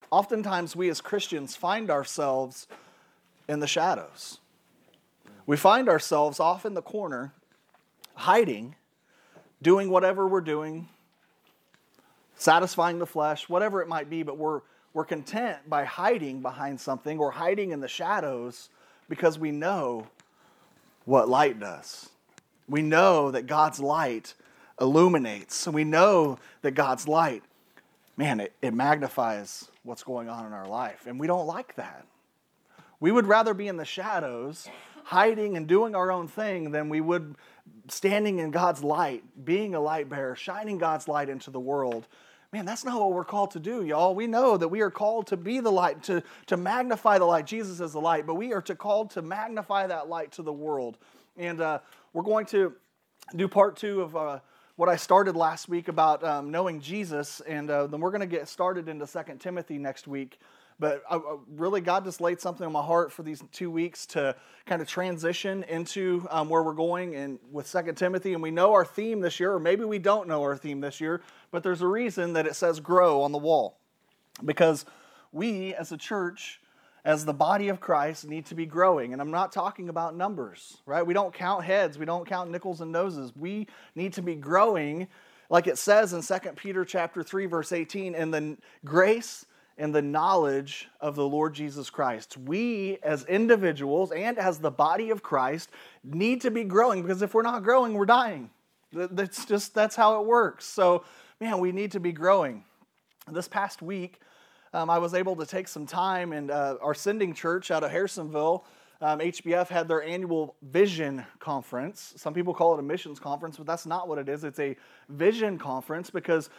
oftentimes we as Christians find ourselves in the shadows. We find ourselves off in the corner, hiding, doing whatever we're doing, satisfying the flesh, whatever it might be, but we're content by hiding behind something or hiding in the shadows because we know what light does. We know that God's light illuminates. And we know that God's light, man, it magnifies what's going on in our life. And we don't like that. We would rather be in the shadows, hiding and doing our own thing, than we would standing in God's light, being a light bearer, shining God's light into the world. Man, that's not what we're called to do, y'all. We know that we are called to be the light, to magnify the light. Jesus is the light, but we are called to magnify that light to the world. And we're going to do part 2 of what I started last week about knowing Jesus, and then we're going to get started into 2 Timothy next week. But really, God just laid something on my heart for these 2 weeks to kind of transition into where we're going and with 2 Timothy. And we know our theme this year, or maybe we don't know our theme this year, but there's a reason that it says grow on the wall. Because we, as a church, as the body of Christ, need to be growing. And I'm not talking about numbers, right? We don't count heads. We don't count nickels and noses. We need to be growing, like it says in 2 Peter chapter 3, verse 18, in the grace and the knowledge of the Lord Jesus Christ. We, as individuals and as the body of Christ, need to be growing, because if we're not growing, we're dying. That's how it works. So, man, we need to be growing. This past week, I was able to take some time, and our sending church out of Harrisonville, HBF, had their annual Vision Conference. Some people call it a missions conference, but that's not what it is. It's a vision conference because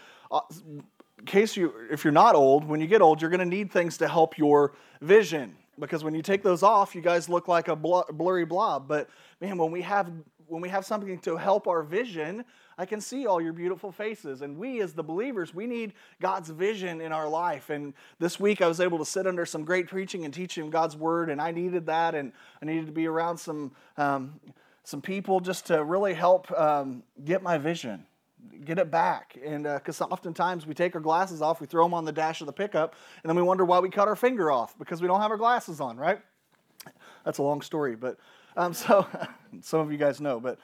if you're not old, when you get old, you're going to need things to help your vision. Because when you take those off, you guys look like a blurry blob. But man, when we have something to help our vision, I can see all your beautiful faces. And we, as the believers, we need God's vision in our life. And this week, I was able to sit under some great preaching and teaching God's word, and I needed that, and I needed to be around some people just to really help get my vision. Get it back. And because oftentimes we take our glasses off, we throw them on the dash of the pickup, and then we wonder why we cut our finger off, because we don't have our glasses on, right? That's a long story, but so some of you guys know. But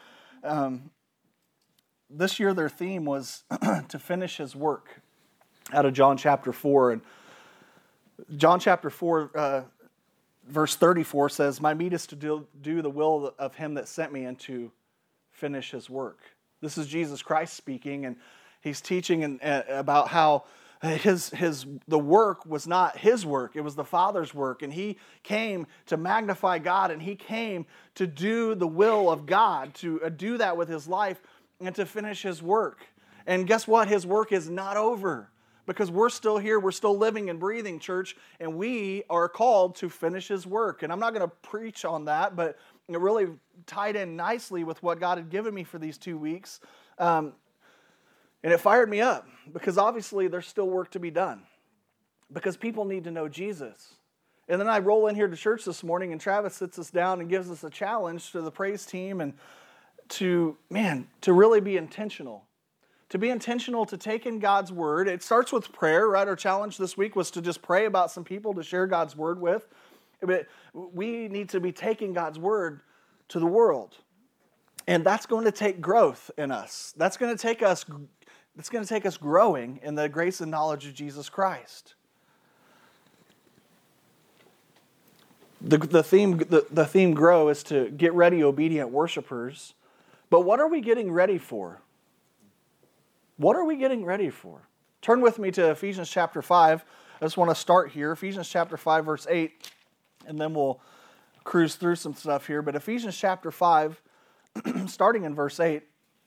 this year their theme was to finish his work, out of John chapter 4. And John chapter 4, verse 34 says, "My meat is to do the will of him that sent me, and to finish his work." This is Jesus Christ speaking, and he's teaching about how the work was not his work, it was the Father's work, and he came to magnify God, and he came to do the will of God, to do that with his life, and to finish his work. And guess what? His work is not over, because we're still here, we're still living and breathing, church, and we are called to finish his work. And I'm not going to preach on that, but it really tied in nicely with what God had given me for these 2 weeks. And it fired me up, because obviously there's still work to be done, because people need to know Jesus. And then I roll in here to church this morning, and Travis sits us down and gives us a challenge to the praise team, and to really be intentional. To be intentional, to take in God's word. It starts with prayer, right? Our challenge this week was to just pray about some people to share God's word with. But we need to be taking God's word to the world. And that's going to take growth in us. That's going to take us growing in the grace and knowledge of Jesus Christ. The theme grow is to get ready, obedient worshipers. But what are we getting ready for? What are we getting ready for? Turn with me to Ephesians chapter 5. I just want to start here. Ephesians chapter 5, verse 8. And then we'll cruise through some stuff here. But Ephesians chapter 5, starting in verse 8,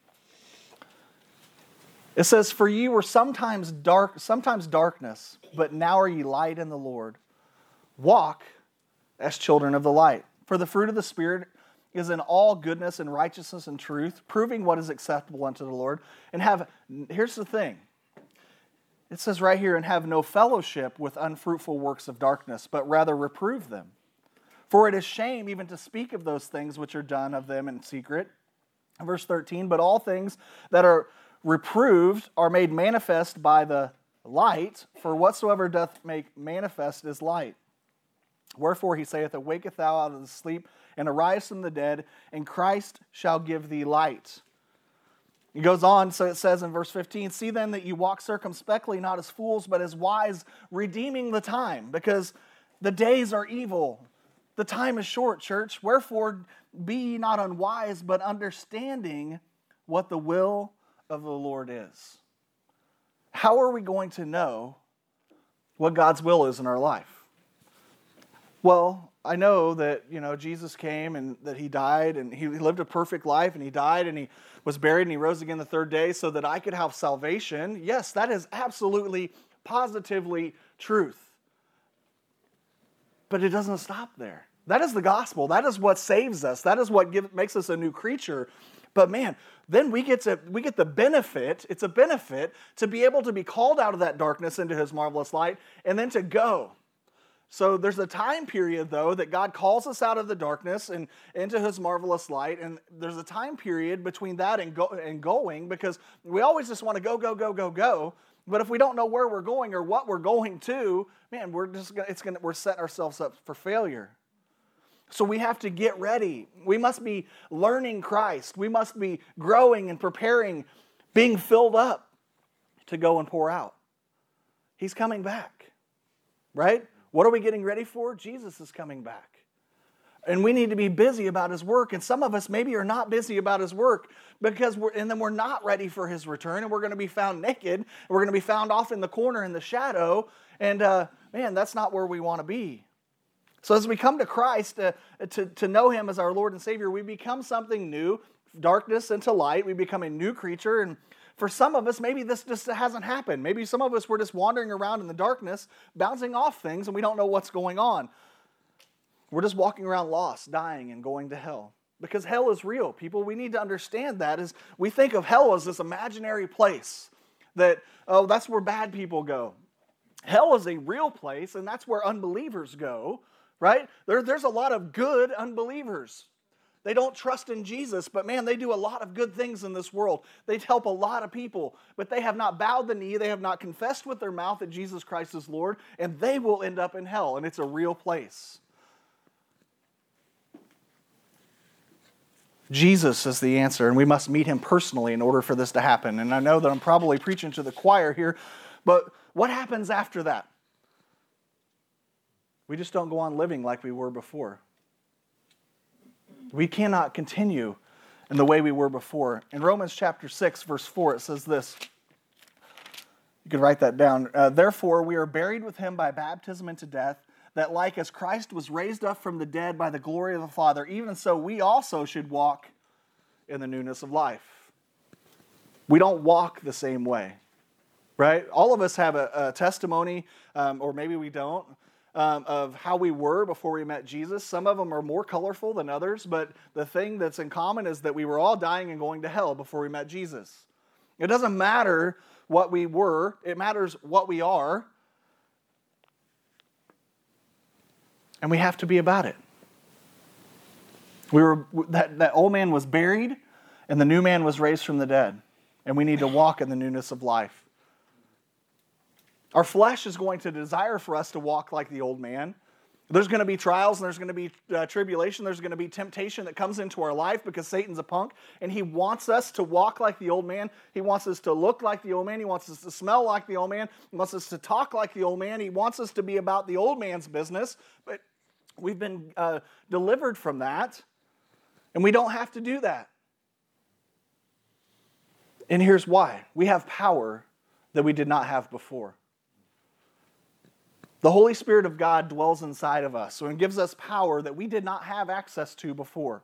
it says, "For ye were sometimes darkness, but now are ye light in the Lord. Walk as children of the light. For the fruit of the Spirit is in all goodness and righteousness and truth, proving what is acceptable unto the Lord. And here's the thing. It says right here, and have no fellowship with unfruitful works of darkness, but rather reprove them. For it is shame even to speak of those things which are done of them in secret." Verse 13, "But all things that are reproved are made manifest by the light, for whatsoever doth make manifest is light. Wherefore he saith, Awaketh thou out of the sleep, and arise from the dead, and Christ shall give thee light. He goes on, so it says in verse 15, See then that you walk circumspectly, not as fools, but as wise, redeeming the time, because the days are evil. The time is short, church. Wherefore be ye not unwise, but understanding what the will of the Lord is. How are we going to know what God's will is in our life? Well, I know that, Jesus came and that he died and he lived a perfect life and he died and he was buried and he rose again the third day so that I could have salvation. Yes, that is absolutely, positively truth. But it doesn't stop there. That is the gospel. That is what saves us. That is what makes us a new creature. But man, then we get the benefit. It's a benefit to be able to be called out of that darkness into his marvelous light and then to go. So there's a time period, though, that God calls us out of the darkness and into his marvelous light. And there's a time period between that and going, because we always just want to go, go, go, go, go. But if we don't know where we're going or what we're going to, man, we're setting ourselves up for failure. So we have to get ready. We must be learning Christ. We must be growing and preparing, being filled up to go and pour out. He's coming back, right? What are we getting ready for? Jesus is coming back. And we need to be busy about his work. And some of us maybe are not busy about his work because we're not ready for his return. And we're going to be found naked. And we're going to be found off in the corner in the shadow. And man, that's not where we want to be. So as we come to Christ to know him as our Lord and Savior, we become something new, darkness into light. We become a new creature. And for some of us, maybe this just hasn't happened. Maybe some of us were just wandering around in the darkness, bouncing off things, and we don't know what's going on. We're just walking around lost, dying, and going to hell. Because hell is real, people. We need to understand that. As we think of hell as this imaginary place that, that's where bad people go. Hell is a real place, and that's where unbelievers go, right? There's a lot of good unbelievers. They don't trust in Jesus, but man, they do a lot of good things in this world. They help a lot of people, but they have not bowed the knee. They have not confessed with their mouth that Jesus Christ is Lord, and they will end up in hell, and it's a real place. Jesus is the answer, and we must meet him personally in order for this to happen. And I know that I'm probably preaching to the choir here, but what happens after that? We just don't go on living like we were before. We cannot continue in the way we were before. In Romans chapter 6, verse 4, it says this. You can write that down. Therefore, we are buried with him by baptism into death, that like as Christ was raised up from the dead by the glory of the Father, even so we also should walk in the newness of life. We don't walk the same way, right? All of us have a testimony, or maybe we don't, of how we were before we met Jesus. Some of them are more colorful than others, but the thing that's in common is that we were all dying and going to hell before we met Jesus. It doesn't matter what we were, it matters what we are, and we have to be about it. That old man was buried, and the new man was raised from the dead, and we need to walk in the newness of life. Our flesh is going to desire for us to walk like the old man. There's going to be trials and there's going to be tribulation. There's going to be temptation that comes into our life because Satan's a punk and he wants us to walk like the old man. He wants us to look like the old man. He wants us to smell like the old man. He wants us to talk like the old man. He wants us to be about the old man's business. But we've been delivered from that, and we don't have to do that. And here's why. We have power that we did not have before. The Holy Spirit of God dwells inside of us, so it gives us power that we did not have access to before.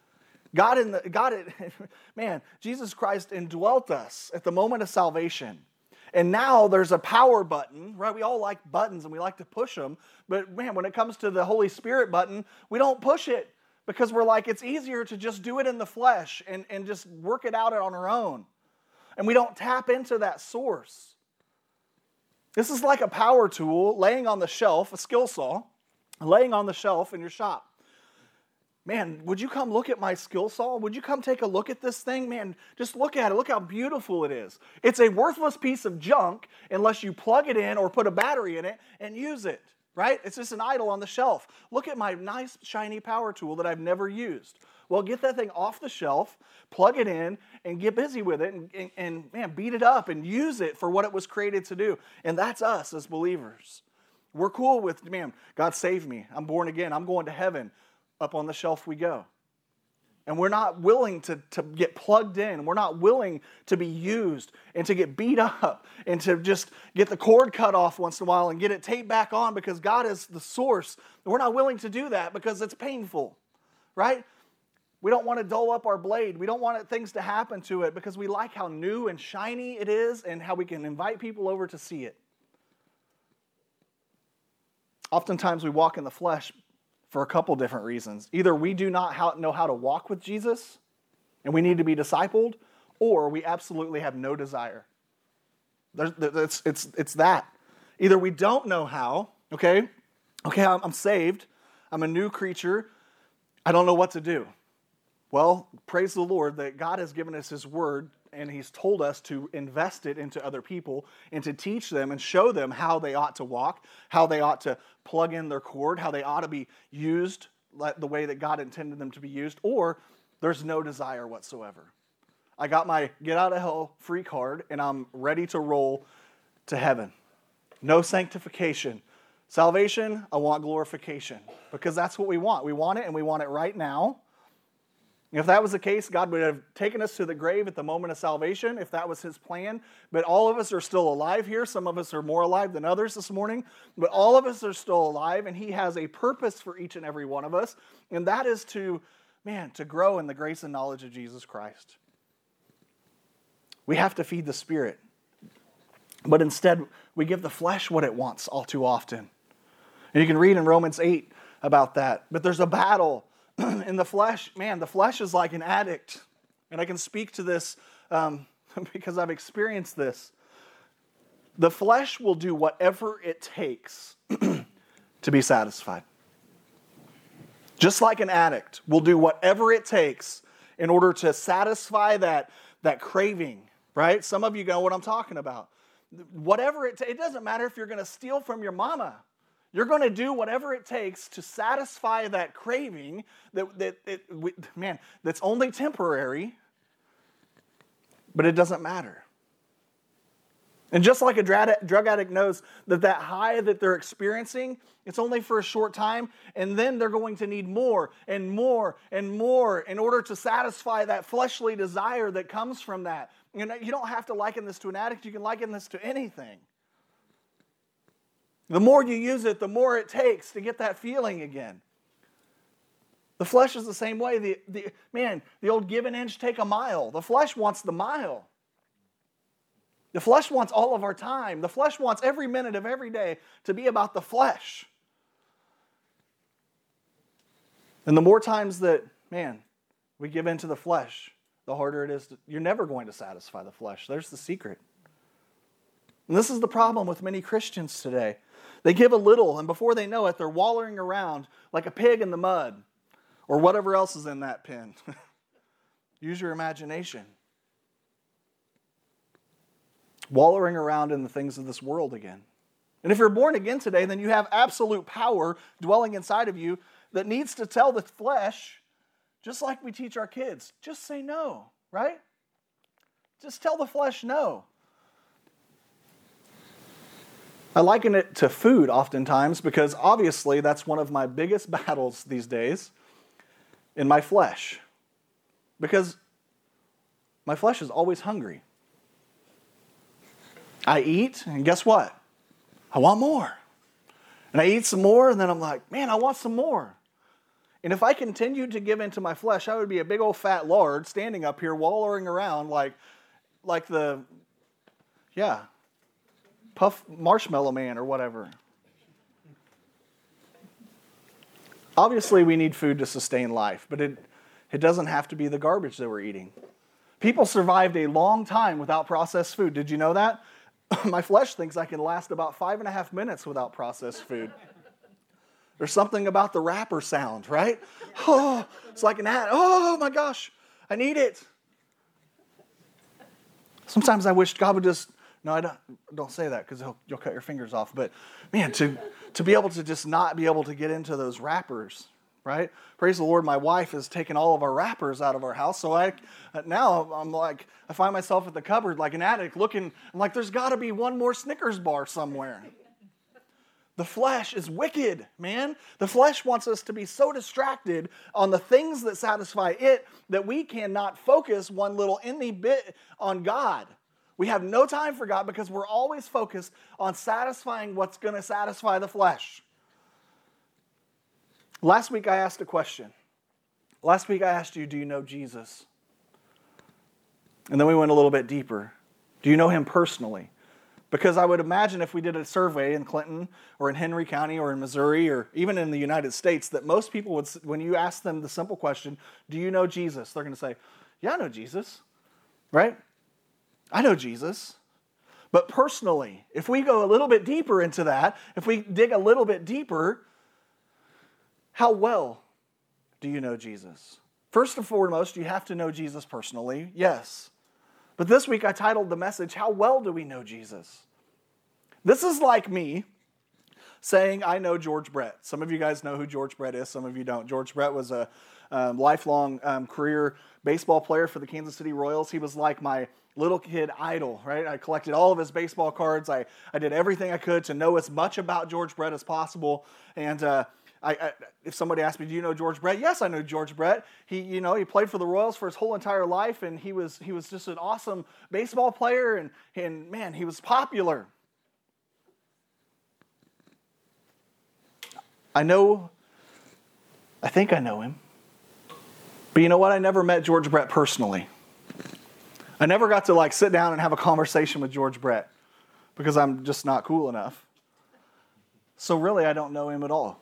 Jesus Christ indwelt us at the moment of salvation. And now there's a power button, right? We all like buttons and we like to push them. But man, when it comes to the Holy Spirit button, we don't push it because we're like, it's easier to just do it in the flesh and just work it out on our own. And we don't tap into that source. This is like a power tool laying on the shelf, a skill saw, laying on the shelf in your shop. man, would you come look at my skill saw? Would you come take a look at this thing? Man, just look at it. Look how beautiful it is. It's a worthless piece of junk unless you plug it in or put a battery in it and use it, right? It's just an idol on the shelf. Look at my nice, shiny power tool that I've never used. Well, get that thing off the shelf, plug it in, and get busy with it, and man, beat it up and use it for what it was created to do. And that's us as believers. We're cool with, man, God saved me. I'm born again. I'm going to heaven. Up on the shelf we go. And we're not willing to get plugged in. We're not willing to be used and to get beat up and to just get the cord cut off once in a while and get it taped back on because God is the source. We're not willing to do that because it's painful, right? We don't want to dull up our blade. We don't want things to happen to it because we like how new and shiny it is and how we can invite people over to see it. Oftentimes we walk in the flesh for a couple different reasons. Either we do not know how to walk with Jesus and we need to be discipled, or we absolutely have no desire. It's that. Either we don't know how, okay, I'm saved, I'm a new creature, I don't know what to do. Well, praise the Lord that God has given us His Word and He's told us to invest it into other people and to teach them and show them how they ought to walk, how they ought to plug in their cord, how they ought to be used the way that God intended them to be used, or there's no desire whatsoever. I got my get out of hell free card and I'm ready to roll to heaven. No sanctification. Salvation, I want glorification because that's what we want. We want it and we want it right now. If that was the case, God would have taken us to the grave at the moment of salvation, if that was His plan. But all of us are still alive here. Some of us are more alive than others this morning. But all of us are still alive, and He has a purpose for each and every one of us. And that is to grow in the grace and knowledge of Jesus Christ. We have to feed the Spirit. But instead, we give the flesh what it wants all too often. And you can read in Romans 8 about that. But there's a battle in the flesh. Man, the flesh is like an addict. And I can speak to this because I've experienced this. The flesh will do whatever it takes to be satisfied. Just like an addict will do whatever it takes in order to satisfy that craving, right? Some of you know what I'm talking about. Whatever it doesn't matter if you're going to steal from your mama. You're going to do whatever it takes to satisfy that craving that's only temporary, but it doesn't matter. And just like a drug addict knows that high that they're experiencing, it's only for a short time, and then they're going to need more and more and more in order to satisfy that fleshly desire that comes from that. You know, you don't have to liken this to an addict. You can liken this to anything. The more you use it, the more it takes to get that feeling again. The flesh is the same way. The old give an inch, take a mile. The flesh wants the mile. The flesh wants all of our time. The flesh wants every minute of every day to be about the flesh. And the more times that, we give in to the flesh, the harder it is. You're never going to satisfy the flesh. There's the secret. And this is the problem with many Christians today. They give a little, and before they know it, they're wallowing around like a pig in the mud or whatever else is in that pen. Use your imagination. Wallowing around in the things of this world again. And if you're born again today, then you have absolute power dwelling inside of you that needs to tell the flesh, just like we teach our kids, just say no, right? Just tell the flesh no. I liken it to food oftentimes because obviously that's one of my biggest battles these days in my flesh. Because my flesh is always hungry. I eat, and guess what? I want more. And I eat some more, and then I'm like, I want some more. And if I continued to give into my flesh, I would be a big old fat lard standing up here wallowing around like the, Puff Marshmallow Man or whatever. Obviously, we need food to sustain life, but it doesn't have to be the garbage that we're eating. People survived a long time without processed food. Did you know that? My flesh thinks I can last about 5.5 minutes without processed food. There's something about the wrapper sound, right? Oh, it's like an ad. Oh my gosh, I need it. Sometimes I wish God would just, no, I don't say that because you'll cut your fingers off. But man, to be able to just not be able to get into those wrappers, right? Praise the Lord, my wife has taken all of our wrappers out of our house. So now I'm like, I find myself at the cupboard like an addict looking, I'm like, there's got to be one more Snickers bar somewhere. The flesh is wicked, man. The flesh wants us to be so distracted on the things that satisfy it that we cannot focus one little any bit on God. We have no time for God because we're always focused on satisfying what's going to satisfy the flesh. Last week I asked a question. Last week I asked you, do you know Jesus? And then we went a little bit deeper. Do you know him personally? Because I would imagine if we did a survey in Clinton or in Henry County or in Missouri or even in the United States, that most people would, when you ask them the simple question, do you know Jesus? They're going to say, yeah, I know Jesus, right? I know Jesus. But personally, if we go a little bit deeper into that, if we dig a little bit deeper, how well do you know Jesus? First and foremost, you have to know Jesus personally, yes. But this week I titled the message, How Well Do We Know Jesus? This is like me saying I know George Brett. Some of you guys know who George Brett is, some of you don't. George Brett was a lifelong career baseball player for the Kansas City Royals. He was like my little kid idol, right? I collected all of his baseball cards. I did everything I could to know as much about George Brett as possible. And if somebody asked me, do you know George Brett? Yes, I know George Brett. He played for the Royals for his whole entire life, and he was just an awesome baseball player, and man, he was popular. I think I know him. But you know what? I never met George Brett personally. I never got to sit down and have a conversation with George Brett because I'm just not cool enough. So really, I don't know him at all.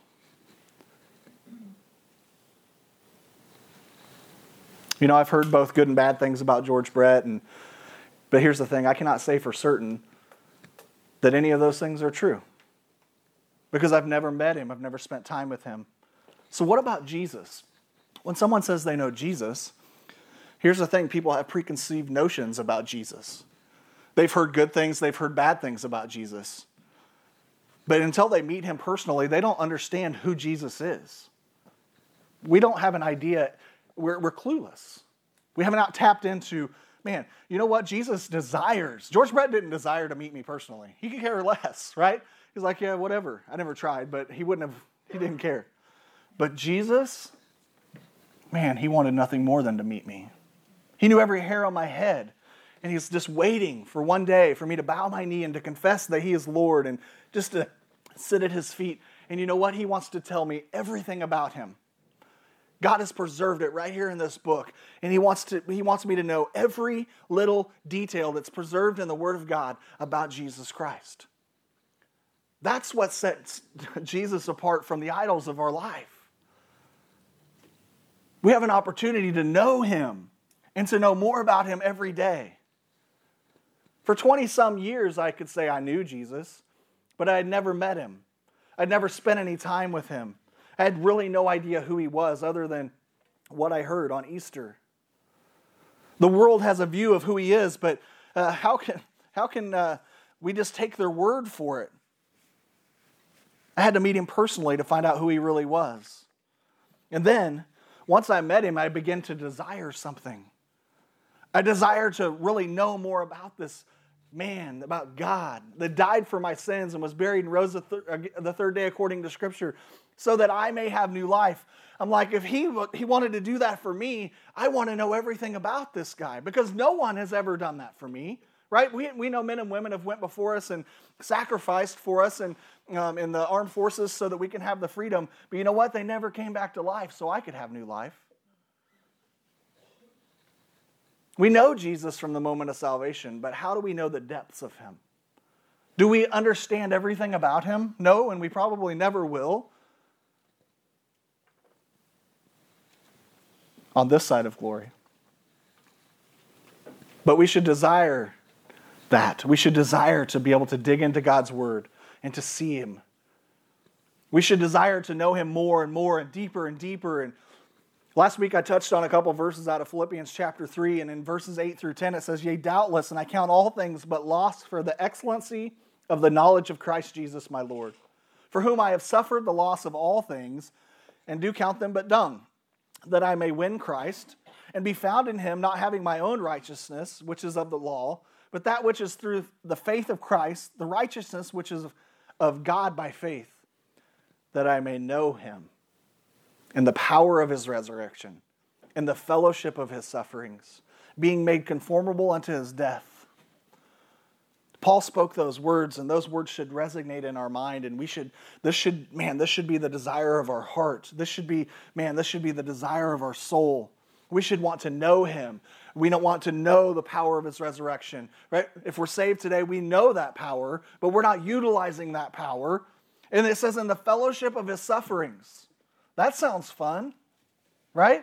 I've heard both good and bad things about George Brett, but here's the thing, I cannot say for certain that any of those things are true because I've never met him, I've never spent time with him. So what about Jesus? When someone says they know Jesus, here's the thing, people have preconceived notions about Jesus. They've heard good things, they've heard bad things about Jesus. But until they meet him personally, they don't understand who Jesus is. We don't have an idea. We're clueless. We haven't not tapped into, man, you know what? Jesus desires. George Brett didn't desire to meet me personally. He could care less, right? He's like, yeah, whatever. I never tried, but he didn't care. But Jesus, man, he wanted nothing more than to meet me. He knew every hair on my head. And he's just waiting for one day for me to bow my knee and to confess that he is Lord and just to sit at his feet. And you know what? He wants to tell me everything about him. God has preserved it right here in this book. And he wants me to know every little detail that's preserved in the Word of God about Jesus Christ. That's what sets Jesus apart from the idols of our life. We have an opportunity to know him and to know more about him every day. For 20-some years, I could say I knew Jesus, but I had never met him. I'd never spent any time with him. I had really no idea who he was other than what I heard on Easter. The world has a view of who he is, but how can we just take their word for it? I had to meet him personally to find out who he really was. And then, once I met him, I began to desire something. I desired to really know more about this man, about God, that died for my sins and was buried and rose the third day according to Scripture, so that I may have new life. I'm like, if he wanted to do that for me, I want to know everything about this guy, because no one has ever done that for me, right? We know men and women have went before us and sacrificed for us and in the armed forces so that we can have the freedom. But you know what? They never came back to life so I could have new life. We know Jesus from the moment of salvation, but how do we know the depths of him? Do we understand everything about him? No, and we probably never will. On this side of glory. But we should desire that. We should desire to be able to dig into God's word and to see him We should desire to know him more and more and deeper and deeper. And last week I touched on a couple verses out of Philippians chapter 3, and in verses 8 through 10 it says, "Yea, doubtless, and I count all things but loss for the excellency of the knowledge of Christ Jesus my Lord, for whom I have suffered the loss of all things, and do count them but dung, that I may win Christ, and be found in him, not having my own righteousness, which is of the law, but that which is through the faith of Christ, the righteousness which is of God by faith, that I may know him, and the power of his resurrection, and the fellowship of his sufferings, being made conformable unto his death." Paul spoke those words, and those words should resonate in our mind, and this should be the desire of our heart. This should be the desire of our soul. We should want to know him. We don't want to know the power of his resurrection, right? If we're saved today, we know that power, but we're not utilizing that power. And it says in the fellowship of his sufferings. That sounds fun, right?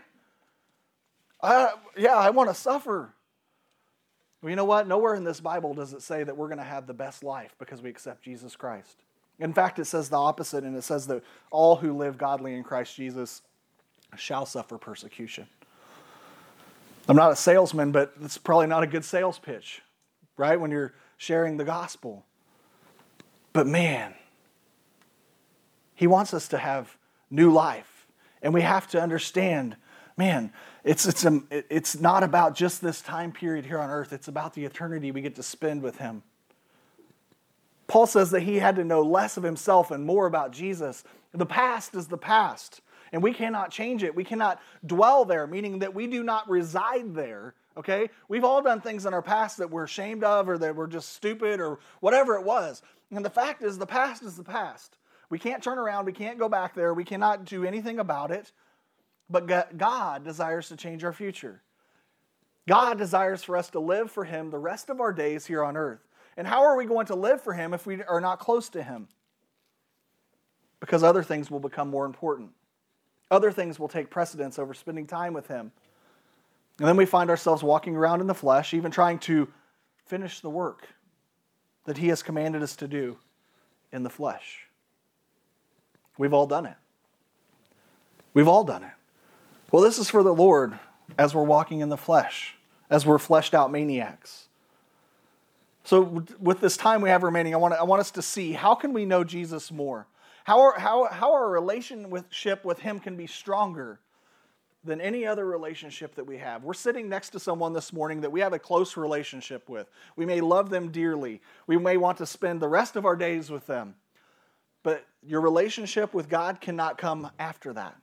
I want to suffer. Well, you know what? Nowhere in this Bible does it say that we're going to have the best life because we accept Jesus Christ. In fact, it says the opposite, and it says that all who live godly in Christ Jesus shall suffer persecution. I'm not a salesman, but it's probably not a good sales pitch, right? When you're sharing the gospel. But man, he wants us to have new life. And we have to understand, man, it's not about just this time period here on earth. It's about the eternity we get to spend with him. Paul says that he had to know less of himself and more about Jesus. The past is the past, and we cannot change it. We cannot dwell there, meaning that we do not reside there, okay? We've all done things in our past that we're ashamed of or that were just stupid or whatever it was. And the fact is, the past is the past. We can't turn around. We can't go back there. We cannot do anything about it. But God desires to change our future. God desires for us to live for him the rest of our days here on earth. And how are we going to live for him if we are not close to him? Because other things will become more important. Other things will take precedence over spending time with him. And then we find ourselves walking around in the flesh, even trying to finish the work that he has commanded us to do in the flesh. We've all done it. We've all done it. Well, this is for the Lord as we're walking in the flesh, as we're fleshed out maniacs. So with this time we have remaining, I want us to see, how can we know Jesus more? How our relationship with him can be stronger than any other relationship that we have. We're sitting next to someone this morning that we have a close relationship with. We may love them dearly. We may want to spend the rest of our days with them. But your relationship with God cannot come after that.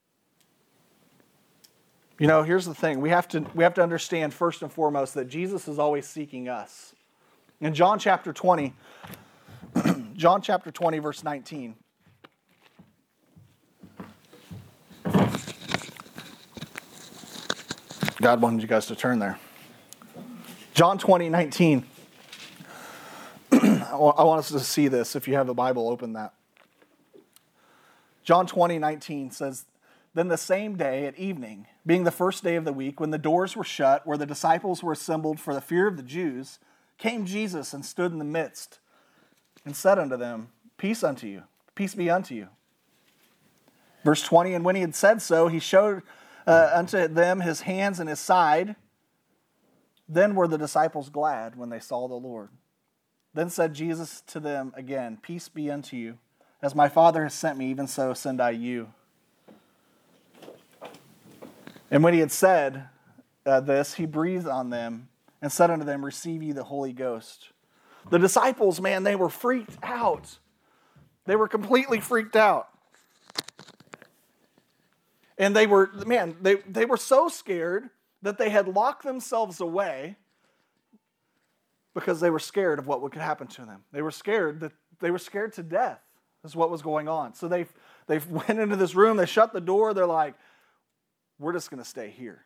You know, here's the thing. We have to understand first and foremost that Jesus is always seeking us. In John chapter 20, verse 19. God wanted you guys to turn there. John 20, 19. I want us to see this. If you have the Bible, open that. John 20, 19 says, "Then the same day at evening, being the first day of the week, when the doors were shut, where the disciples were assembled for the fear of the Jews, came Jesus and stood in the midst and said unto them, Peace unto you, peace be unto you." Verse 20, "And when he had said so, he showed unto them his hands and his side. Then were the disciples glad when they saw the Lord. Then said Jesus to them again, Peace be unto you. As my Father has sent me, even so send I you." And when he had said this, he breathed on them and said unto them, Receive ye the Holy Ghost. The disciples, man, they were freaked out. They were completely freaked out. And they were so scared that they had locked themselves away because they were scared of what could happen to them. They were scared to death is what was going on. So they went into this room, they shut the door, they're like, we're just going to stay here.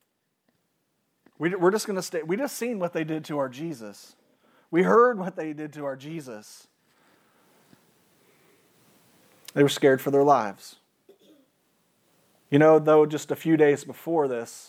We're just going to stay. We just seen what they did to our Jesus. We heard what they did to our Jesus. They were scared for their lives. You know, though, just a few days before this,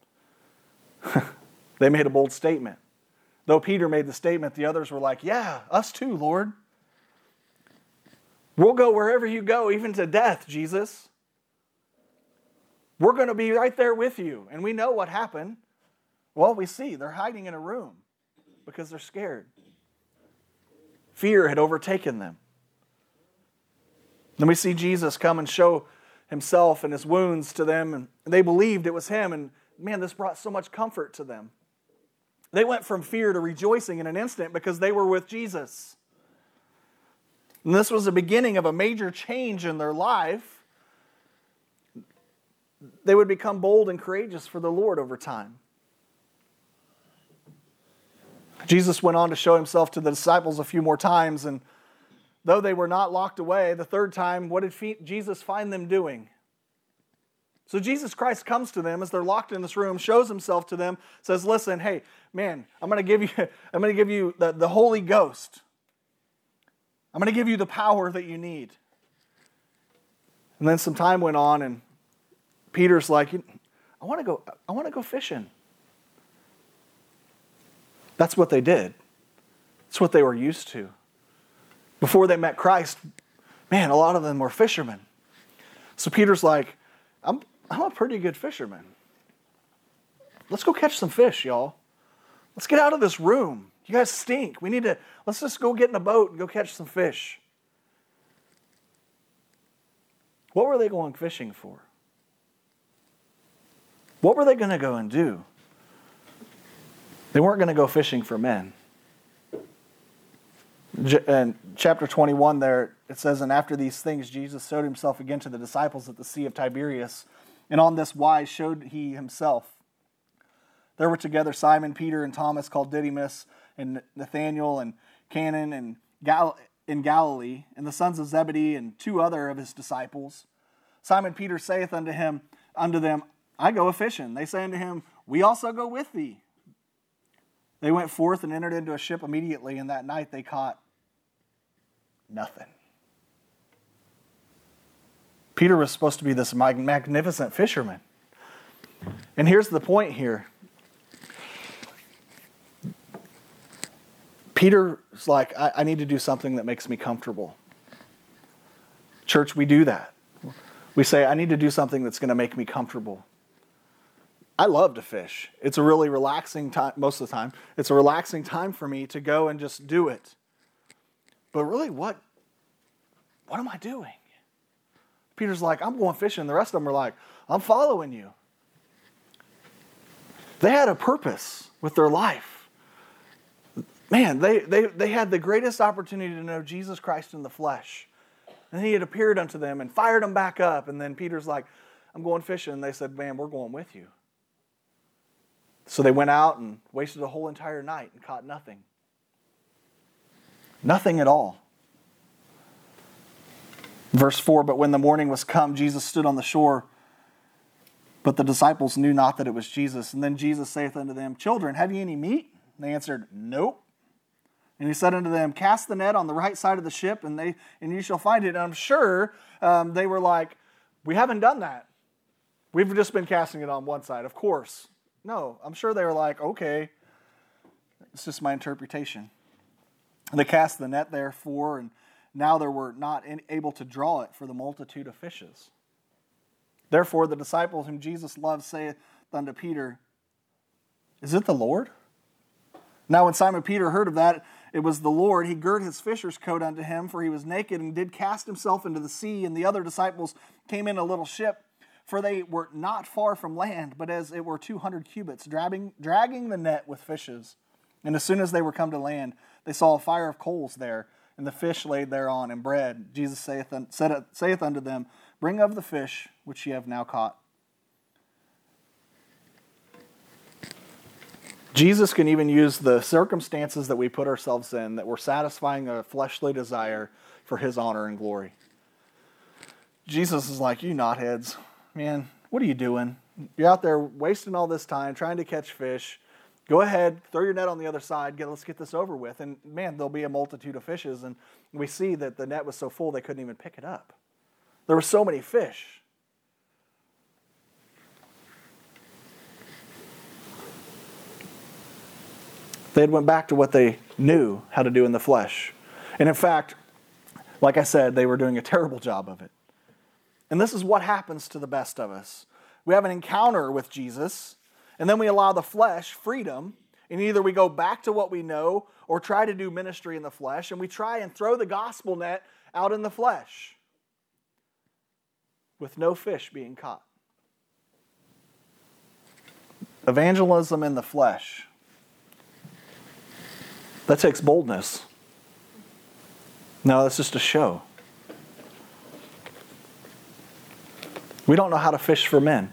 they made a bold statement. Though Peter made the statement, the others were like, yeah, us too, Lord. We'll go wherever you go, even to death, Jesus. We're going to be right there with you. And we know what happened. Well, we see they're hiding in a room because they're scared. Fear had overtaken them. Then we see Jesus come and show himself and his wounds to them, and they believed it was him, and man, this brought so much comfort to them. They went from fear to rejoicing in an instant because they were with Jesus. And this was the beginning of a major change in their life. They would become bold and courageous for the Lord over time. Jesus went on to show himself to the disciples a few more times, and though they were not locked away, the third time, what did Jesus find them doing? So Jesus Christ comes to them as they're locked in this room, shows himself to them, says, listen, hey, man, I'm going to give you the Holy Ghost. I'm going to give you the power that you need. And then some time went on, and Peter's like, I want to go fishing. That's what they did. That's what they were used to. Before they met Christ, man, a lot of them were fishermen. So Peter's like, I'm a pretty good fisherman. Let's go catch some fish, y'all. Let's get out of this room. You guys stink. Let's just go get in a boat and go catch some fish. What were they going fishing for? What were they going to go and do? They weren't going to go fishing for men. In chapter 21 there, it says, and after these things, Jesus showed himself again to the disciples at the Sea of Tiberias, and on this wise showed he himself. There were together Simon, Peter, and Thomas, called Didymus, and Nathanael, and Canaan, and in Galilee, and the sons of Zebedee, and two other of his disciples. Simon Peter saith unto them, I go a-fishing. They say unto him, we also go with thee. They went forth and entered into a ship immediately, and that night they caught nothing. Peter was supposed to be this magnificent fisherman. And here's the point here. Peter's like, I need to do something that makes me comfortable. Church, we do that. We say, I need to do something that's going to make me comfortable. I love to fish. It's a really relaxing time, most of the time. It's a relaxing time for me to go and just do it. But really, what am I doing? Peter's like, I'm going fishing. The rest of them are like, I'm following you. They had a purpose with their life. Man, they had the greatest opportunity to know Jesus Christ in the flesh. And he had appeared unto them and fired them back up. And then Peter's like, I'm going fishing. And they said, man, we're going with you. So they went out and wasted a whole entire night and caught nothing. Nothing at all. Verse 4, but when the morning was come, Jesus stood on the shore, but the disciples knew not that it was Jesus. And then Jesus saith unto them, children, have ye any meat? And they answered, nope. And he said unto them, cast the net on the right side of the ship, and you shall find it. And I'm sure they were like, we haven't done that. We've just been casting it on one side, of course. No, I'm sure they were like, okay, it's just my interpretation. And they cast the net therefore, and now they were not able to draw it for the multitude of fishes. Therefore the disciples whom Jesus loved saith unto Peter, is it the Lord? Now when Simon Peter heard of that, it was the Lord, he girt his fisher's coat unto him, for he was naked, and did cast himself into the sea. And the other disciples came in a little ship, for they were not far from land, but as it were 200 cubits, dragging the net with fishes. And as soon as they were come to land, they saw a fire of coals there, and the fish laid thereon, and bread. Jesus saith unto them, bring of the fish which ye have now caught. Jesus can even use the circumstances that we put ourselves in, that we're satisfying a fleshly desire for his honor and glory. Jesus is like, you knotheads. Man, what are you doing? You're out there wasting all this time trying to catch fish. Go ahead, throw your net on the other side. Let's get this over with. And man, there'll be a multitude of fishes. And we see that the net was so full they couldn't even pick it up. There were so many fish. They had went back to what they knew how to do in the flesh. And in fact, Like I said, they were doing a terrible job of it. And this is what happens to the best of us. We have an encounter with Jesus, and then we allow the flesh freedom, and either we go back to what we know or try to do ministry in the flesh, and we try and throw the gospel net out in the flesh with no fish being caught. Evangelism in the flesh. That takes boldness. No, that's just a show. We don't know how to fish for men.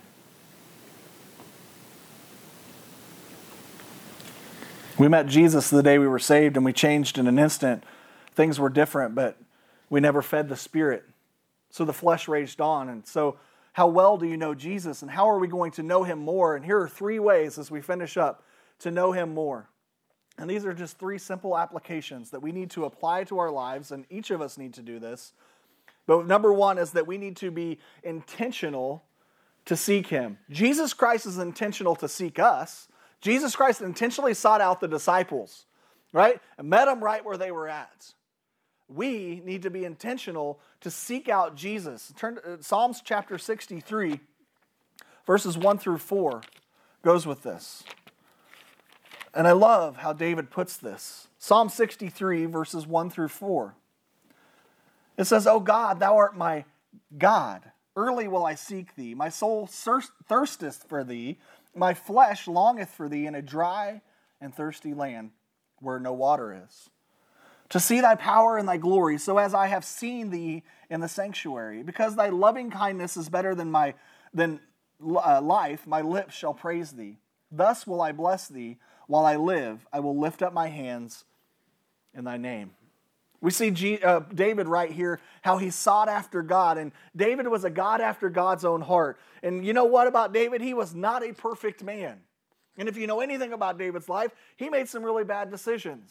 We met Jesus the day we were saved, and we changed in an instant. Things were different, but we never fed the Spirit. So the flesh raged on. And so how well do you know Jesus, and how are we going to know Him more? And here are 3 ways as we finish up to know Him more. And these are just 3 simple applications that we need to apply to our lives, and each of us need to do this. But number 1 is that we need to be intentional to seek Him. Jesus Christ is intentional to seek us. Jesus Christ intentionally sought out the disciples, right? And met them right where they were at. We need to be intentional to seek out Jesus. Turn to Psalms chapter 63, verses 1 through 4 goes with this. And I love how David puts this. Psalm 63, verses 1 through 4. It says, O God, thou art my God. Early will I seek thee. My soul thirsteth for thee. My flesh longeth for thee in a dry and thirsty land where no water is. To see thy power and thy glory, so as I have seen thee in the sanctuary. Because thy loving kindness is better than life, my lips shall praise thee. Thus will I bless thee while I live. I will lift up my hands in thy name. We see David right here, how he sought after God. And David was a God after God's own heart. And you know what about David? He was not a perfect man. And if you know anything about David's life, he made some really bad decisions.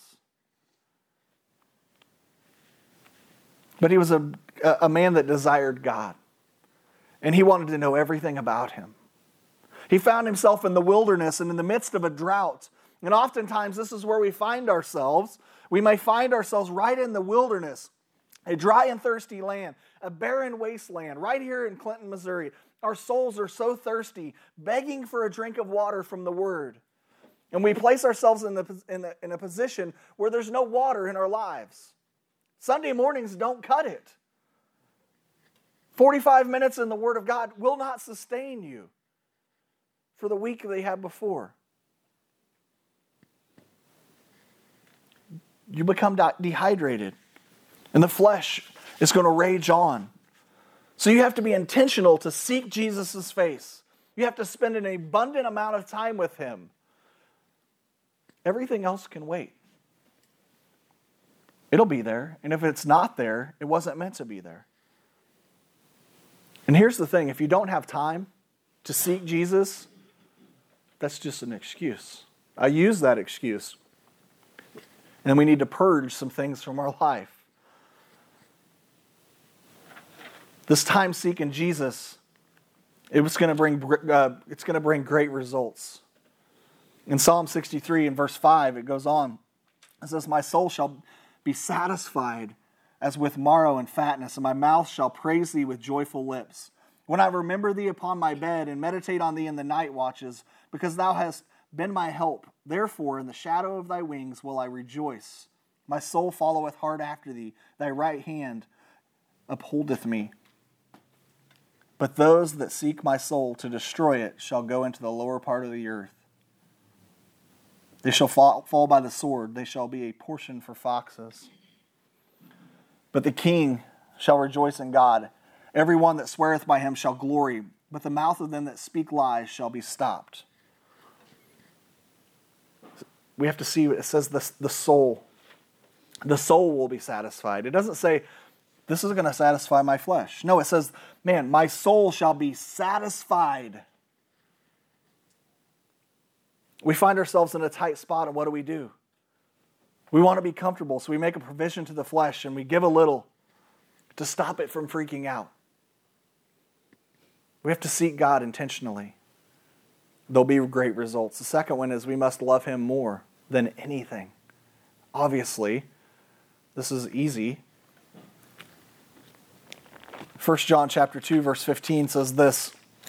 But he was a man that desired God. And he wanted to know everything about Him. He found himself in the wilderness and in the midst of a drought. And oftentimes this is where we find ourselves. We may find ourselves right in the wilderness, a dry and thirsty land, a barren wasteland, right here in Clinton, Missouri. Our souls are so thirsty, begging for a drink of water from the Word. And we place ourselves in a position where there's no water in our lives. Sunday mornings don't cut it. 45 minutes in the Word of God will not sustain you for the week they had before. You become dehydrated, and the flesh is going to rage on. So you have to be intentional to seek Jesus' face. You have to spend an abundant amount of time with Him. Everything else can wait. It'll be there, and if it's not there, it wasn't meant to be there. And here's the thing, if you don't have time to seek Jesus, that's just an excuse. I use that excuse. And we need to purge some things from our life. This time seeking Jesus, it's going to bring great results. In Psalm 63 and verse 5, it goes on. It says, My soul shall be satisfied as with marrow and fatness, and my mouth shall praise thee with joyful lips. When I remember thee upon my bed and meditate on thee in the night watches, because thou hast been my help. Therefore, in the shadow of thy wings will I rejoice. My soul followeth hard after thee. Thy right hand upholdeth me. But those that seek my soul to destroy it shall go into the lower part of the earth. They shall fall by the sword. They shall be a portion for foxes. But the king shall rejoice in God. Every one that sweareth by him shall glory. But the mouth of them that speak lies shall be stopped. We have to see, it says the soul. The soul will be satisfied. It doesn't say, this is going to satisfy my flesh. No, it says, man, my soul shall be satisfied. We find ourselves in a tight spot, and what do? We want to be comfortable, so we make a provision to the flesh, and we give a little to stop it from freaking out. We have to seek God intentionally. There'll be great results. The second one is we must love Him more than anything. Obviously, this is easy. 1 John chapter 2, verse 15 says this.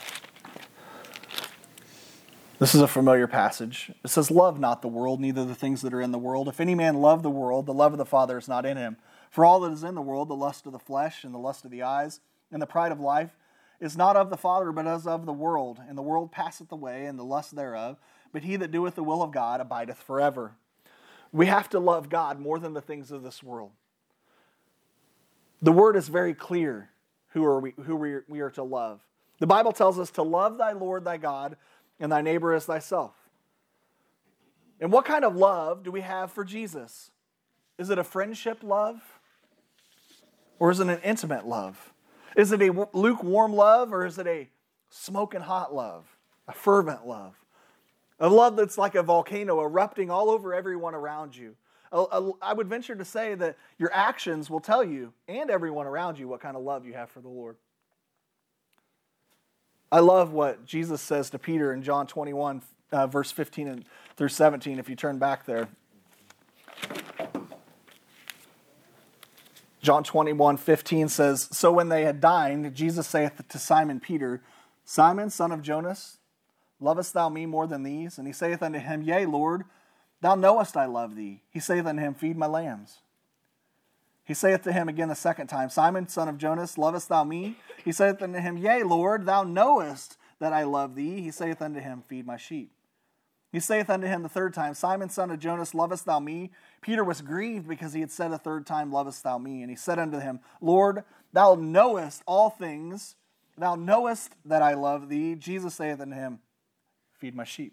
This is a familiar passage. It says, "Love not the world, neither the things that are in the world. If any man love the world, the love of the Father is not in him. For all that is in the world, the lust of the flesh and the lust of the eyes and the pride of life, is not of the Father, but is of the world. And the world passeth away, and the lust thereof. But he that doeth the will of God abideth forever." We have to love God more than the things of this world. The word is very clear who we are to love. The Bible tells us to love thy Lord thy God and thy neighbor as thyself. And what kind of love do we have for Jesus? Is it a friendship love? Or is it an intimate love? Is it a lukewarm love, or is it a smoking hot love? A fervent love? A love that's like a volcano erupting all over everyone around you. I would venture to say that your actions will tell you and everyone around you what kind of love you have for the Lord. I love what Jesus says to Peter in John 21, verse 15 through 17, if you turn back there. John 21:15 says, "So when they had dined, Jesus saith to Simon Peter, Simon, son of Jonas, lovest thou me more than these? And he saith unto him, Yea, Lord, thou knowest I love thee. He saith unto him, Feed my lambs. He saith to him again the second time, Simon, son of Jonas, lovest thou me? He saith unto him, Yea, Lord, thou knowest that I love thee. He saith unto him, Feed my sheep. He saith unto him the third time, Simon, son of Jonas, lovest thou me? Peter was grieved because he had said a third time, Lovest thou me? And he said unto him, Lord, thou knowest all things. Thou knowest that I love thee. Jesus saith unto him, Feed my sheep.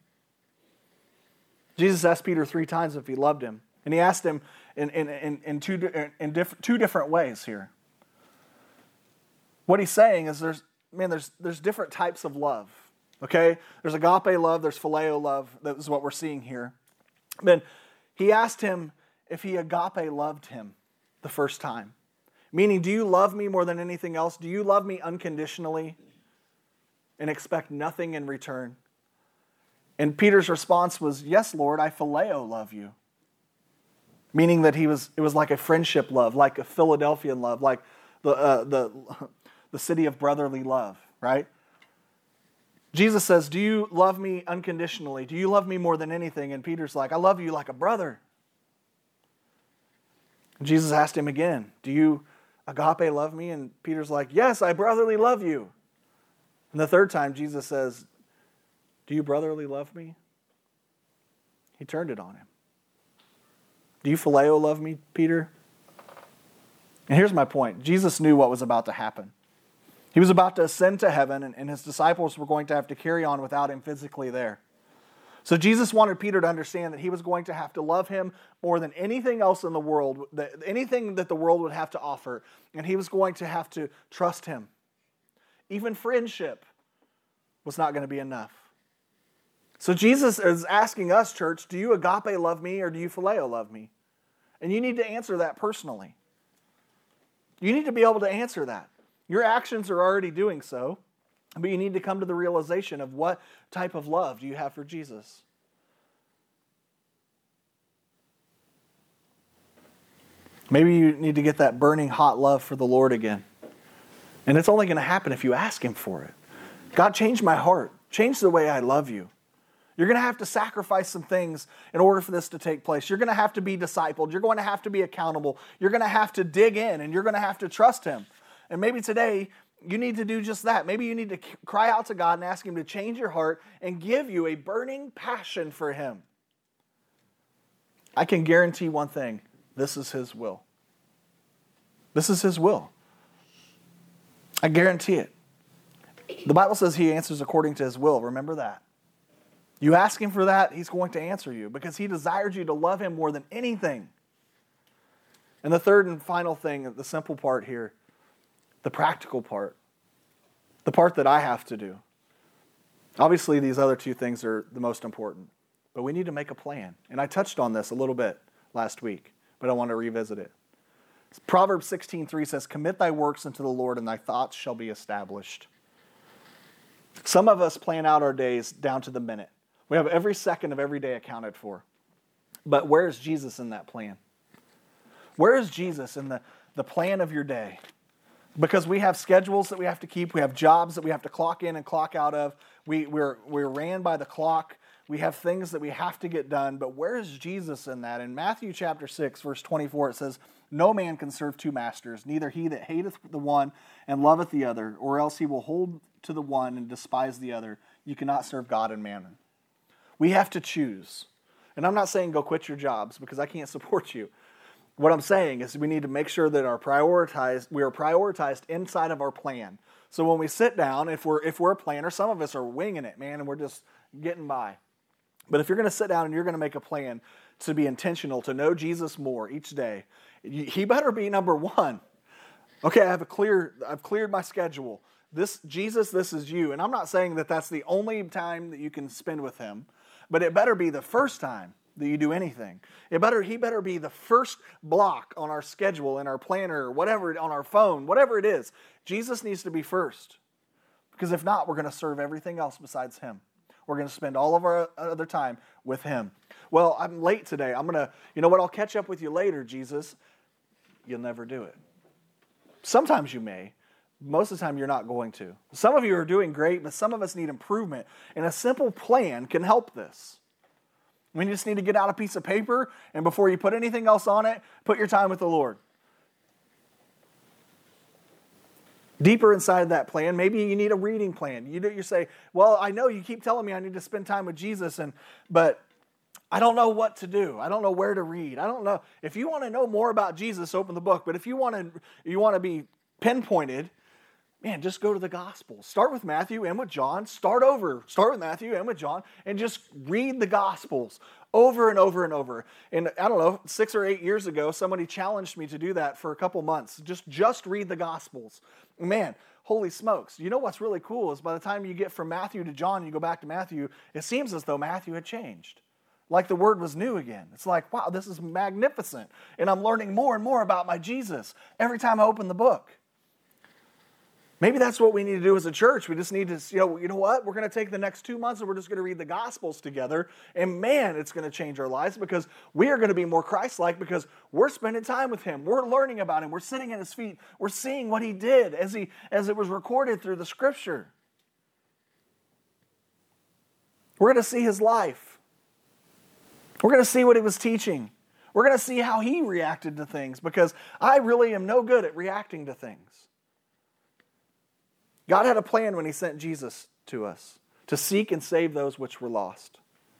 Jesus asked Peter 3 times if he loved him. And he asked him in two different ways here. What he's saying is there's different types of love. Okay? There's agape love, there's phileo love. That is what we're seeing here. Then he asked him if he agape loved him the first time. Meaning, do you love me more than anything else? Do you love me unconditionally and expect nothing in return? And Peter's response was, Yes, Lord, I phileo love you. Meaning that it was like a friendship love, like a Philadelphian love, like the city of brotherly love, right? Jesus says, do you love me unconditionally? Do you love me more than anything? And Peter's like, I love you like a brother. And Jesus asked him again, do you agape love me? And Peter's like, yes, I brotherly love you. And the third time, Jesus says, do you brotherly love me? He turned it on him. Do you phileo love me, Peter? And here's my point. Jesus knew what was about to happen. He was about to ascend to heaven, and his disciples were going to have to carry on without him physically there. So Jesus wanted Peter to understand that he was going to have to love him more than anything else in the world, anything that the world would have to offer. And he was going to have to trust him. Even friendship was not going to be enough. So Jesus is asking us, church, do you agape love me or do you phileo love me? And you need to answer that personally. You need to be able to answer that. Your actions are already doing so, but you need to come to the realization of what type of love do you have for Jesus. Maybe you need to get that burning hot love for the Lord again. And it's only going to happen if you ask Him for it. God, change my heart. Change the way I love you. You're going to have to sacrifice some things in order for this to take place. You're going to have to be discipled. You're going to have to be accountable. You're going to have to dig in, and you're going to have to trust Him. And maybe today, you need to do just that. Maybe you need to cry out to God and ask Him to change your heart and give you a burning passion for Him. I can guarantee one thing. This is His will. This is His will. I guarantee it. The Bible says He answers according to His will. Remember that. You ask Him for that, He's going to answer you because He desires you to love Him more than anything. And the third and final thing, the simple part here, the practical part, the part that I have to do. Obviously, these other two things are the most important, but we need to make a plan. And I touched on this a little bit last week, but I want to revisit it. Proverbs 16:3 says, Commit thy works unto the Lord, and thy thoughts shall be established. Some of us plan out our days down to the minute. We have every second of every day accounted for. But where is Jesus in that plan? Where is Jesus in the plan of your day? Because we have schedules that we have to keep. We have jobs that we have to clock in and clock out of. We're ran by the clock. We have things that we have to get done. But where is Jesus in that? In Matthew chapter 6, verse 24, it says, "No man can serve two masters, neither he that hateth the one and loveth the other, or else he will hold to the one and despise the other. You cannot serve God and mammon." We have to choose. And I'm not saying go quit your jobs, because I can't support you. What I'm saying is we need to make sure that we are prioritized inside of our plan. So when we sit down, if we're a planner, some of us are winging it, man, and we're just getting by. But if you're going to sit down and you're going to make a plan to be intentional, to know Jesus more each day, he better be number one. Okay, I've cleared my schedule. Jesus, this is you. And I'm not saying that that's the only time that you can spend with him, but it better be the first time that you do anything. He better be the first block on our schedule, in our planner, or whatever, on our phone, whatever it is. Jesus needs to be first. Because if not, we're going to serve everything else besides him. We're going to spend all of our other time with him. Well, I'm late today. You know what? I'll catch up with you later, Jesus. You'll never do it. Sometimes you may. Most of the time, you're not going to. Some of you are doing great, but some of us need improvement. And a simple plan can help this. We just need to get out a piece of paper, and before you put anything else on it, put your time with the Lord. Deeper inside that plan, maybe you need a reading plan. You say, well, I know you keep telling me I need to spend time with Jesus, but I don't know what to do. I don't know where to read. I don't know. If you want to know more about Jesus, open the book. But if you want to be pinpointed, man, just go to the Gospels. Start with Matthew and with John. Start with Matthew and with John, and just read the Gospels over and over and over. And I don't know, 6 or 8 years ago, somebody challenged me to do that for a couple months. Just read the Gospels. Man, holy smokes. You know what's really cool is by the time you get from Matthew to John, you go back to Matthew, it seems as though Matthew had changed. Like the word was new again. It's like, wow, this is magnificent. And I'm learning more and more about my Jesus every time I open the book. Maybe that's what we need to do as a church. We just need to, you know what? We're going to take the next 2 months and we're just going to read the Gospels together. And man, it's going to change our lives, because we are going to be more Christ-like, because we're spending time with him. We're learning about him. We're sitting at his feet. We're seeing what he did as it was recorded through the Scripture. We're going to see his life. We're going to see what he was teaching. We're going to see how he reacted to things, because I really am no good at reacting to things. God had a plan when he sent Jesus to us, to seek and save those which were lost.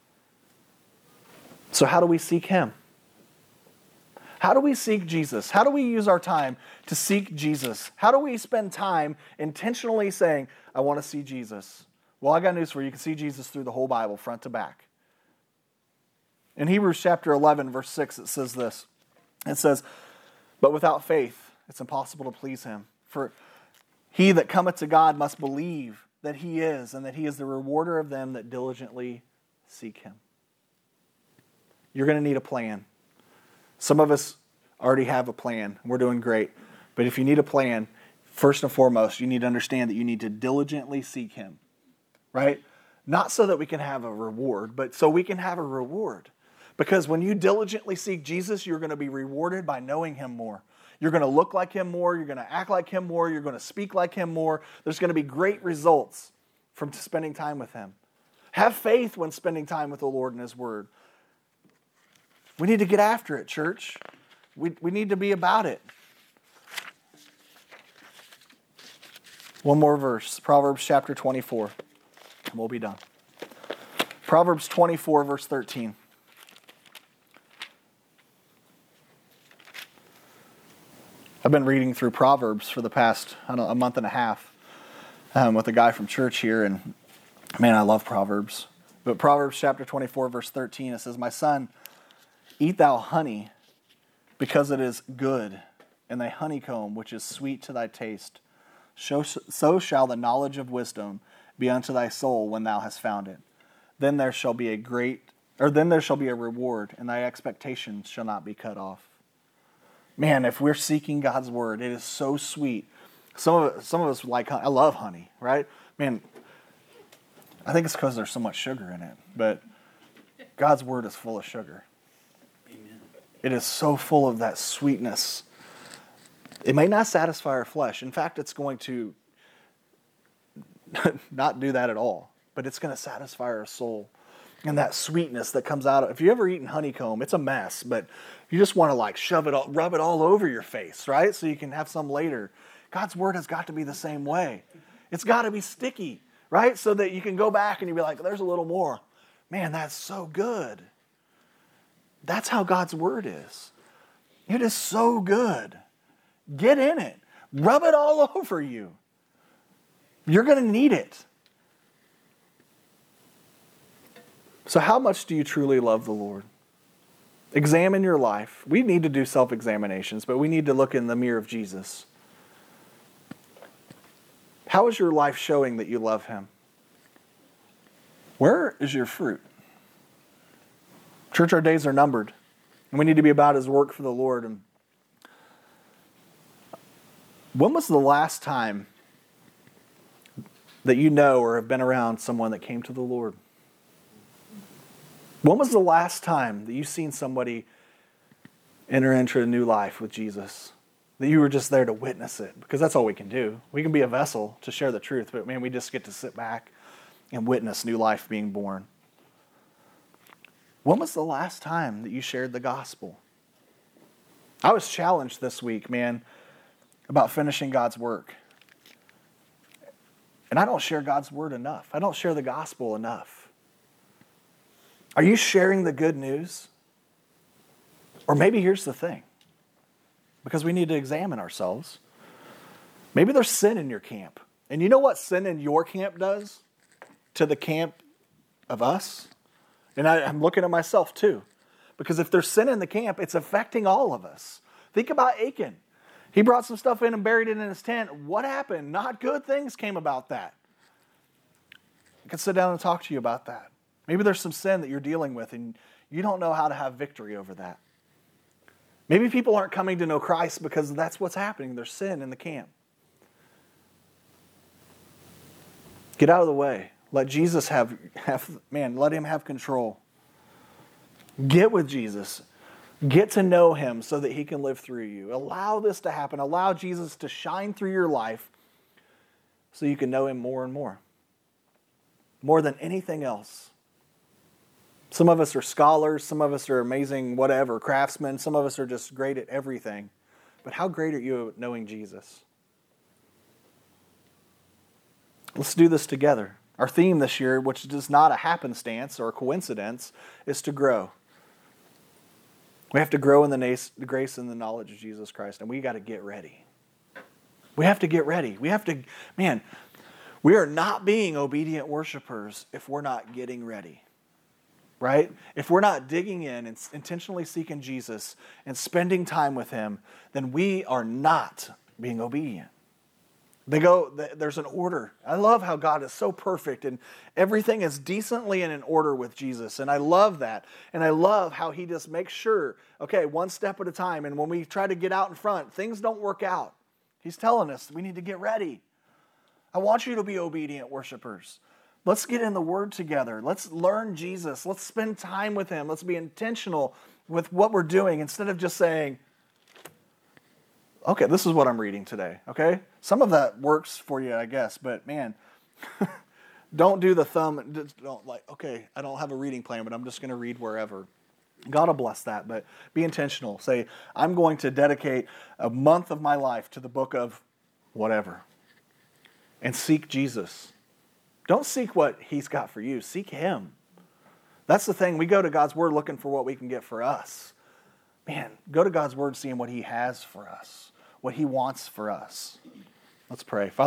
So how do we seek him? How do we seek Jesus? How do we use our time to seek Jesus? How do we spend time intentionally saying, I want to see Jesus? Well, I got news for you. You can see Jesus through the whole Bible, front to back. In Hebrews chapter 11, verse 6, it says this. It says, but without faith, it's impossible to please him. For he that cometh to God must believe that he is, and that he is the rewarder of them that diligently seek him. You're going to need a plan. Some of us already have a plan. We're doing great. But if you need a plan, first and foremost, you need to understand that you need to diligently seek him. Right? Not so that we can have a reward, but so we can have a reward. Because when you diligently seek Jesus, you're going to be rewarded by knowing him more. You're going to look like him more. You're going to act like him more. You're going to speak like him more. There's going to be great results from spending time with him. Have faith when spending time with the Lord and his word. We need to get after it, church. We need to be about it. One more verse, Proverbs chapter 24, and we'll be done. Proverbs 24, verse 13. I've been reading through Proverbs for the past, a month and a half with a guy from church here, and man, I love Proverbs. But Proverbs chapter 24, verse 13, it says, my son, eat thou honey, because it is good, and thy honeycomb, which is sweet to thy taste. So shall the knowledge of wisdom be unto thy soul when thou hast found it. Then there shall be a reward, and thy expectations shall not be cut off. Man, if we're seeking God's word, it is so sweet. Some of us like honey. I love honey, right? Man, I think it's because there's so much sugar in it. But God's word is full of sugar. Amen. It is so full of that sweetness. It may not satisfy our flesh. In fact, it's going to not do that at all. But it's going to satisfy our soul. And that sweetness that comes out of, if you ever eaten honeycomb, it's a mess, but you just want to like rub it all over your face, right? So you can have some later. God's word has got to be the same way. It's got to be sticky, right? So that you can go back and you'll be like, there's a little more. Man, that's so good. That's how God's word is. It is so good. Get in it. Rub it all over you. You're going to need it. So how much do you truly love the Lord? Examine your life. We need to do self-examinations, but we need to look in the mirror of Jesus. How is your life showing that you love Him? Where is your fruit? Church, our days are numbered, and we need to be about His work for the Lord. And when was the last time that you know or have been around someone that came to the Lord? When was the last time that you've seen somebody enter into a new life with Jesus? That you were just there to witness it? Because that's all we can do. We can be a vessel to share the truth, but man, we just get to sit back and witness new life being born. When was the last time that you shared the gospel? I was challenged this week, man, about finishing God's work. And I don't share God's word enough. I don't share the gospel enough. Are you sharing the good news? Or maybe here's the thing, because we need to examine ourselves. Maybe there's sin in your camp. And you know what sin in your camp does to the camp of us? And I'm looking at myself too. Because if there's sin in the camp, it's affecting all of us. Think about Achan. He brought some stuff in and buried it in his tent. What happened? Not good things came about that. I can sit down and talk to you about that. Maybe there's some sin that you're dealing with and you don't know how to have victory over that. Maybe people aren't coming to know Christ because that's what's happening. There's sin in the camp. Get out of the way. Let Jesus let Him have control. Get with Jesus. Get to know Him so that He can live through you. Allow this to happen. Allow Jesus to shine through your life so you can know Him more and more. More than anything else. Some of us are scholars, some of us are amazing whatever, craftsmen, some of us are just great at everything. But how great are you at knowing Jesus? Let's do this together. Our theme this year, which is not a happenstance or a coincidence, is to grow. We have to grow in the grace and the knowledge of Jesus Christ, and we got to get ready. We have to get ready. We are not being obedient worshipers if we're not getting ready. Right? If we're not digging in and intentionally seeking Jesus and spending time with Him, then we are not being obedient. There's an order. I love how God is so perfect and everything is decently and in order with Jesus. And I love that. And I love how He just makes sure, okay, one step at a time. And when we try to get out in front, things don't work out. He's telling us we need to get ready. I want you to be obedient worshipers. Let's get in the Word together. Let's learn Jesus. Let's spend time with Him. Let's be intentional with what we're doing instead of just saying, okay, this is what I'm reading today, okay? Some of that works for you, I guess, but man, don't do the thumb. Don't okay, I don't have a reading plan, but I'm just going to read wherever. God will bless that, but be intentional. Say, I'm going to dedicate a month of my life to the book of whatever and seek Jesus. Don't seek what He's got for you. Seek Him. That's the thing. We go to God's Word looking for what we can get for us. Man, go to God's Word seeing what He has for us, what He wants for us. Let's pray. Father,